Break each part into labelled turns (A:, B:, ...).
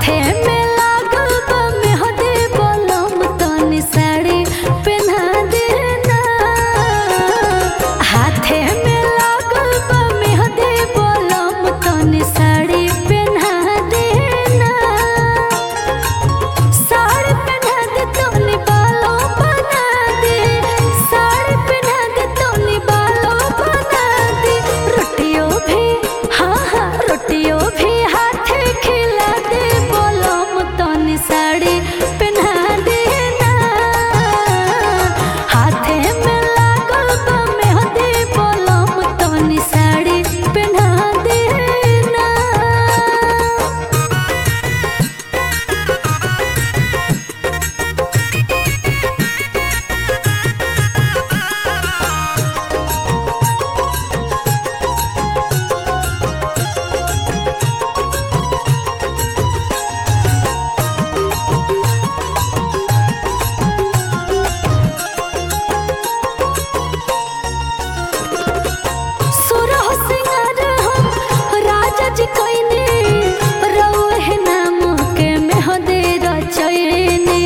A: हाथे में लागल बा मेहंदी बोलम तनी साड़ी पहना देना। हाथे में लागल बा मेहंदी बोलम तनी साड़ी पहना देना। साड़ी पहना दे तनी बालों बना दे, साड़ी पहना दे तनी बालों बना दे। रोटियों भी हाँ हाँ रोटियों भी हाथे खिला दे बोलम तनी साड़ी पहना देना। हाथे में लागल बा मेहंदी बोलम तनी साड़ी पहना देना। सुरह सिंगार हम राजा जी कइने, रउहे नाम के मेहंदी रचइने।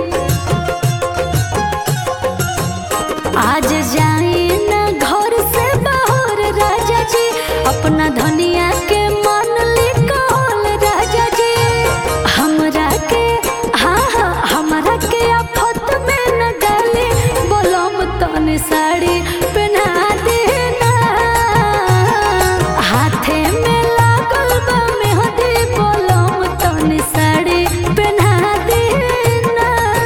A: आज जाई ना घर से बाहर राजा जी, अपना धनिया के मन लिखल राजा जी। हमरा के हाँ हाँ हमरा के आफत में न डाली बोलम तनी साड़ी पहना देना। हाथे में लागल बा मेहंदी बोलम तनी साड़ी पहना देना।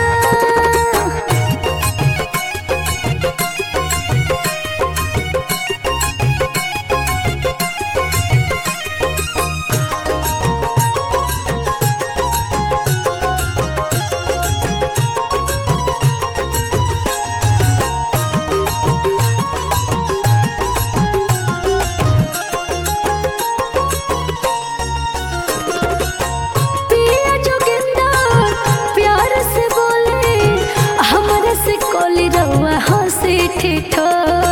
A: पिया जोगिंदर प्यार से बोले, हमरा से कोली रउआ हंसी ठिठोर।